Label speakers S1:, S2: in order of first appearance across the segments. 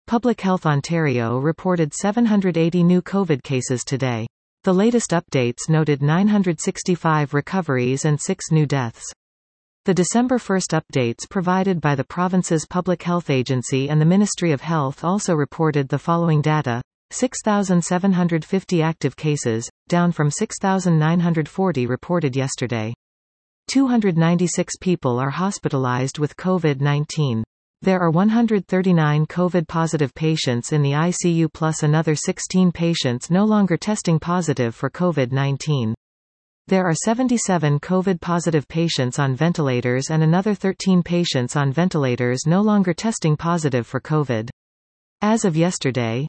S1: Public Health Ontario reported 780 new COVID cases today. The latest updates noted 965 recoveries and 6 new deaths. The December 1 updates provided by the province's Public Health Agency and the Ministry of Health also reported the following data: 6,750 active cases, down from 6,940 reported yesterday. 296 people are hospitalized with COVID-19. There are 139 COVID-positive patients in the ICU plus another 16 patients no longer testing positive for COVID-19. There are 77 COVID-positive patients on ventilators and another 13 patients on ventilators no longer testing positive for COVID. As of yesterday,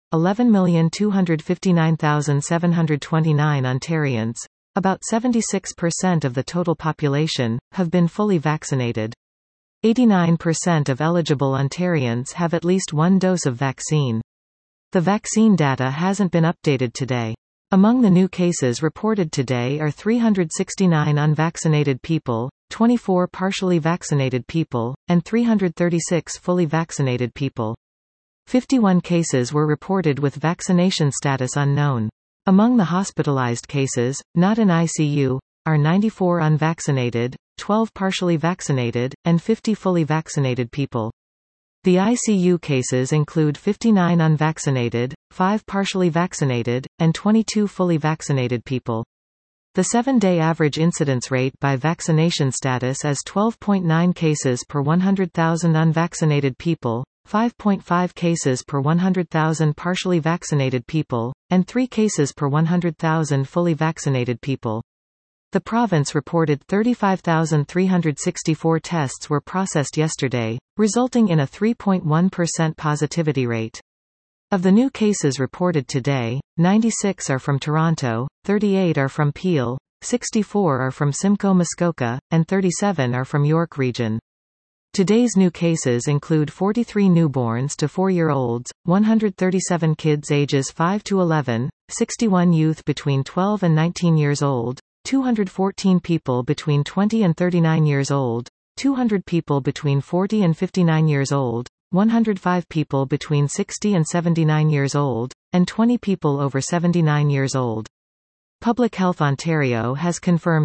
S1: 11,259,729 Ontarians, about 76% of the total population, have been fully vaccinated. 89% of eligible Ontarians have at least one dose of vaccine. The vaccine data hasn't been updated today. Among the new cases reported today are 369 unvaccinated people, 24 partially vaccinated people, and 336 fully vaccinated people. 51 cases were reported with vaccination status unknown. Among the hospitalized cases, not in ICU, are 94 unvaccinated, 12 partially vaccinated, and 50 fully vaccinated people. The ICU cases include 59 unvaccinated, 5 partially vaccinated, and 22 fully vaccinated people. The 7-day average incidence rate by vaccination status is 12.9 cases per 100,000 unvaccinated people, 5.5 cases per 100,000 partially vaccinated people, and 3 cases per 100,000 fully vaccinated people. The province reported 35,364 tests were processed yesterday, resulting in a 3.1% positivity rate. Of the new cases reported today, 96 are from Toronto, 38 are from Peel, 64 are from Simcoe Muskoka, and 37 are from York Region. Today's new cases include 43 newborns to 4-year-olds, 137 kids ages 5 to 11, 61 youth between 12 and 19 years old, 214 people between 20 and 39 years old, 200 people between 40 and 59 years old, 105 people between 60 and 79 years old, and 20 people over 79 years old. Public Health Ontario has confirmed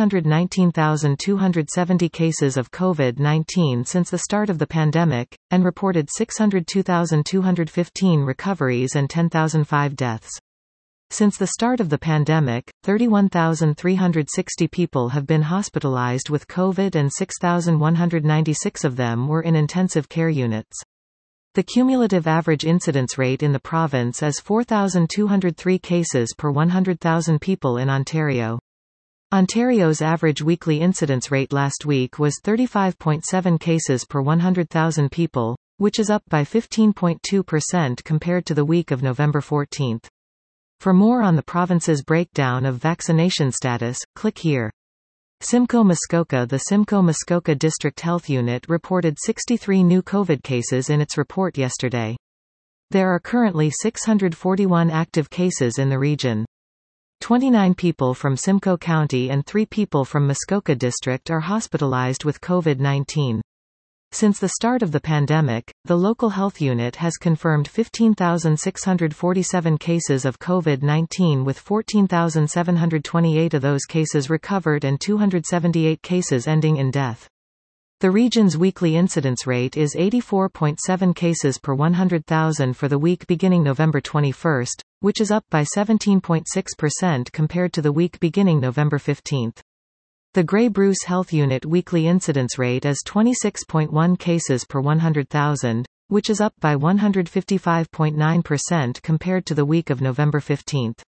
S1: 619,270 cases of COVID-19 since the start of the pandemic, and reported 602,215 recoveries and 10,005 deaths. Since the start of the pandemic, 31,360 people have been hospitalized with COVID and 6,196 of them were in intensive care units. The cumulative average incidence rate in the province is 4,203 cases per 100,000 people in Ontario. Ontario's average weekly incidence rate last week was 35.7 cases per 100,000 people, which is up by 15.2% compared to the week of November 14. For more on the province's breakdown of vaccination status, click here. Simcoe Muskoka. The Simcoe Muskoka District Health Unit reported 63 new COVID cases in its report yesterday. There are currently 641 active cases in the region. 29 people from Simcoe County and 3 people from Muskoka District are hospitalized with COVID-19. Since the start of the pandemic, the local health unit has confirmed 15,647 cases of COVID-19 with 14,728 of those cases recovered and 278 cases ending in death. The region's weekly incidence rate is 84.7 cases per 100,000 for the week beginning November 21, which is up by 17.6% compared to the week beginning November 15. The Grey Bruce Health Unit weekly incidence rate is 26.1 cases per 100,000, which is up by 155.9% compared to the week of November 15.